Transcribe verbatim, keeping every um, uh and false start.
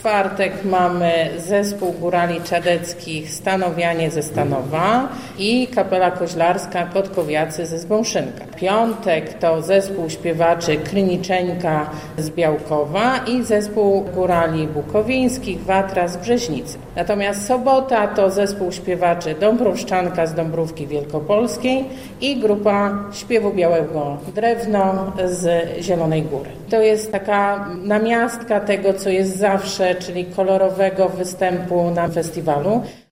czwartek mamy zespół górali czadeckich Stanowianie ze Stanowa i kapela koźlarska Kotkowiacy ze Zbąszynka. Piątek to zespół śpiewaczy Kryniczeńka z Białkowa i zespół górali bukowińskich Watra z Brzeźnicy. Natomiast sobota to zespół śpiewaczy Dąbrowszczanka z Dąbrówki Wielkopolskiej i grupa śpiewu białego Drewno z Zielonej Góry. To jest taka namiastka tego, co jest zawsze, czyli kolorowego występu na festiwalu.